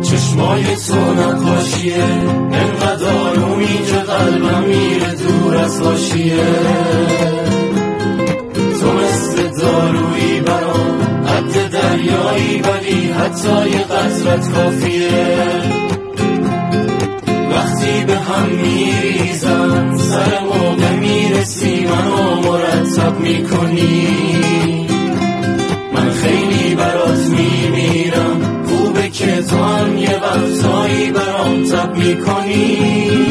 چشمای تو نقاشیه، انقدر آرومی که قلبم میره دور از حاشیه. تو مثل دارویی برام، حد دریایی، ولی حتی یه قطرت کافیه. وقتی به هم میریزم سر موقع میرسی، منو مرتب میکنی. من خیلی برات میمیرم، خوبه که تو هم یه وقتایی برام تب میکنی.